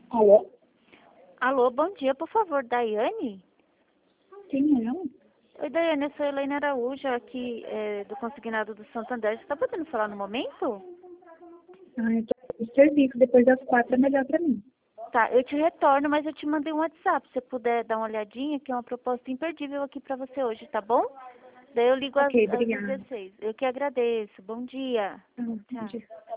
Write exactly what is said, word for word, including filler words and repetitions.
Alô? Alô, bom dia, por favor, Daiane? Quem é ela? Oi, Daiane, eu sou Helena Araújo, aqui é, do Consignado do Santander. Você está podendo falar no momento? Ah, eu tô no serviço, depois das quatro é melhor pra mim. Tá, eu te retorno, mas eu te mandei um WhatsApp. Se você puder dar uma olhadinha, que é uma proposta imperdível aqui para você hoje, tá bom? Daí eu ligo às, Ok, às obrigada. dezesseis. Eu que agradeço. Bom dia. Ah, bom Tchau. dia.